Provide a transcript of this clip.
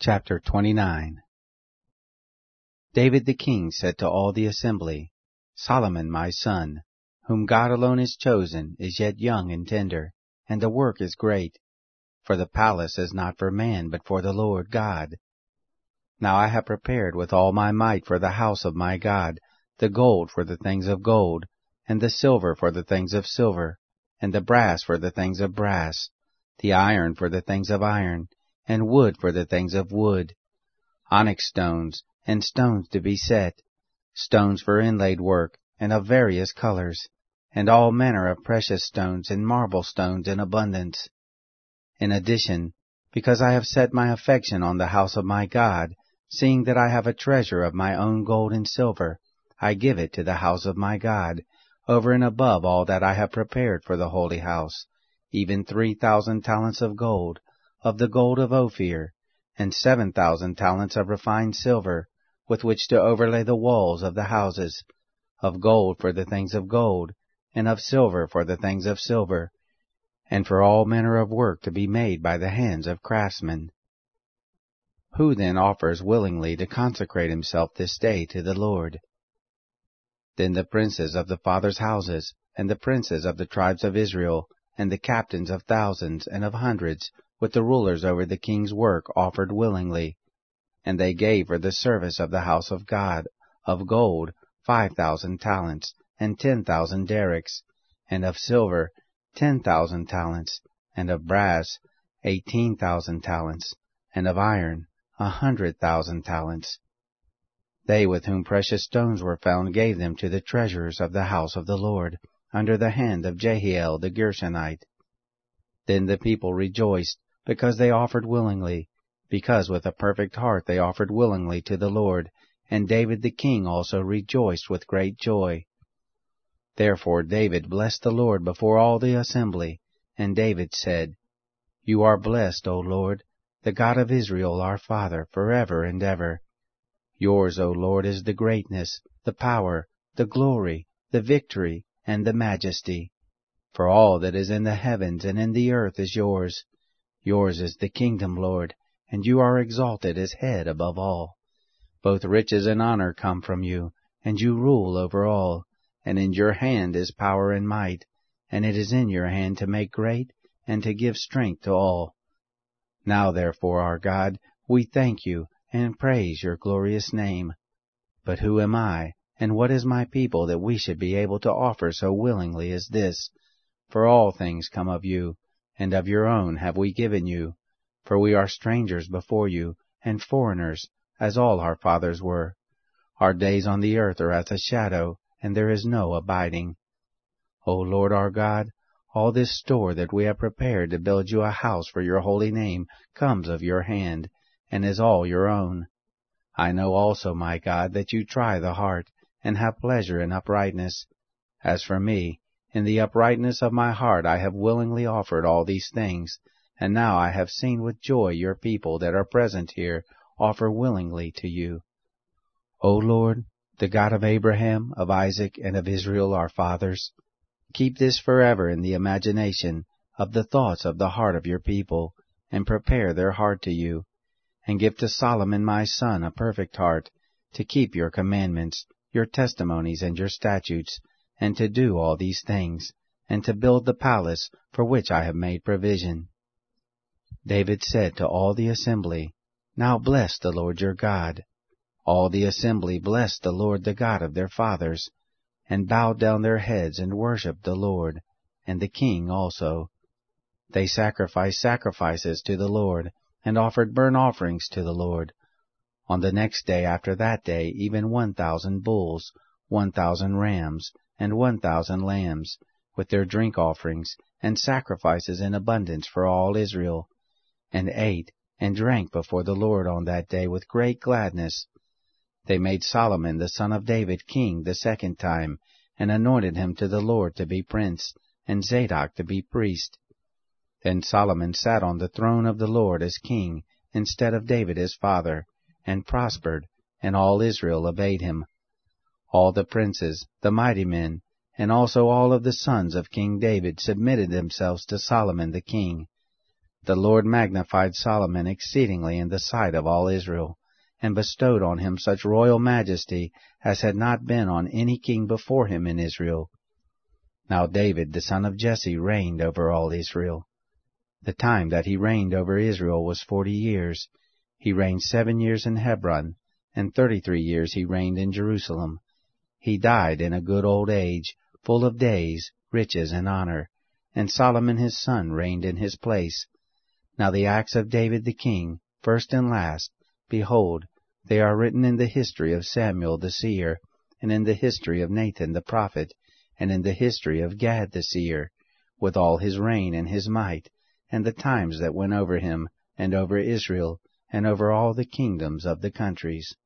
Chapter 29. David the king said to all the assembly, Solomon my son, whom God alone has chosen, is yet young and tender, and the work is great. For the palace is not for man, but for the Lord God. Now I have prepared with all my might for the house of my God, the gold for the things of gold, and the silver for the things of silver, and the brass for the things of brass, the iron for the things of iron, and wood for the things of wood, onyx stones, and stones to be set, stones for inlaid work, and of various colors, and all manner of precious stones and marble stones in abundance. In addition, because I have set my affection on the house of my God, seeing that I have a treasure of my own gold and silver, I give it to the house of my God, over and above all that I have prepared for the holy house, even 3,000 talents of gold, of the gold of Ophir, and 7,000 talents of refined silver, with which to overlay the walls of the houses, of gold for the things of gold, and of silver for the things of silver, and for all manner of work to be made by the hands of craftsmen. Who then offers willingly to consecrate himself this day to the Lord? Then the princes of the fathers' houses, and the princes of the tribes of Israel, and the captains of thousands and of hundreds, with the rulers over the king's work, offered willingly. And they gave for the service of the house of God, of gold, 5,000 talents, and 10,000 derricks, and of silver, 10,000 talents, and of brass, 18,000 talents, and of iron, 100,000 talents. They with whom precious stones were found gave them to the treasurers of the house of the Lord, under the hand of Jehiel the Gershonite. Then the people rejoiced, because they offered willingly, because with a perfect heart they offered willingly to the Lord, and David the king also rejoiced with great joy. Therefore David blessed the Lord before all the assembly, and David said, You are blessed, O Lord, the God of Israel our Father, forever and ever. Yours, O Lord, is the greatness, the power, the glory, the victory, and the majesty. For all that is in the heavens and in the earth is yours. Yours is the kingdom, Lord, and you are exalted as head above all. Both riches and honor come from you, and you rule over all, and in your hand is power and might, and it is in your hand to make great and to give strength to all. Now therefore, our God, we thank you and praise your glorious name. But who am I, and what is my people, that we should be able to offer so willingly as this? For all things come of you, and of your own have we given you. For we are strangers before you, and foreigners, as all our fathers were. Our days on the earth are as a shadow, and there is no abiding. O Lord our God, all this store that we have prepared to build you a house for your holy name comes of your hand, and is all your own. I know also, my God, that you try the heart, and have pleasure in uprightness. As for me, in the uprightness of my heart I have willingly offered all these things, and now I have seen with joy your people that are present here offer willingly to you. O Lord, the God of Abraham, of Isaac, and of Israel our fathers, keep this forever in the imagination of the thoughts of the heart of your people, and prepare their heart to you, and give to Solomon my son a perfect heart, to keep your commandments, your testimonies, and your statutes, and to do all these things, and to build the palace for which I have made provision. David said to all the assembly, Now bless the Lord your God. All the assembly blessed the Lord the God of their fathers, and bowed down their heads and worshipped the Lord, and the king also. They sacrificed sacrifices to the Lord, and offered burnt offerings to the Lord. On the next day after that day, even 1,000 bulls, 1,000 rams, and 1,000 lambs, with their drink offerings, and sacrifices in abundance for all Israel, and ate and drank before the Lord on that day with great gladness. They made Solomon the son of David king the second time, and anointed him to the Lord to be prince, and Zadok to be priest. Then Solomon sat on the throne of the Lord as king, instead of David his father, and prospered, and all Israel obeyed him. All the princes, the mighty men, and also all of the sons of King David submitted themselves to Solomon the king. The Lord magnified Solomon exceedingly in the sight of all Israel, and bestowed on him such royal majesty as had not been on any king before him in Israel. Now David the son of Jesse reigned over all Israel. The time that he reigned over Israel was 40 years. He reigned 7 years in Hebron, and 33 years he reigned in Jerusalem. He died in a good old age, full of days, riches, and honor, and Solomon his son reigned in his place. Now the acts of David the king, first and last, behold, they are written in the history of Samuel the seer, and in the history of Nathan the prophet, and in the history of Gad the seer, with all his reign and his might, and the times that went over him, and over Israel, and over all the kingdoms of the countries.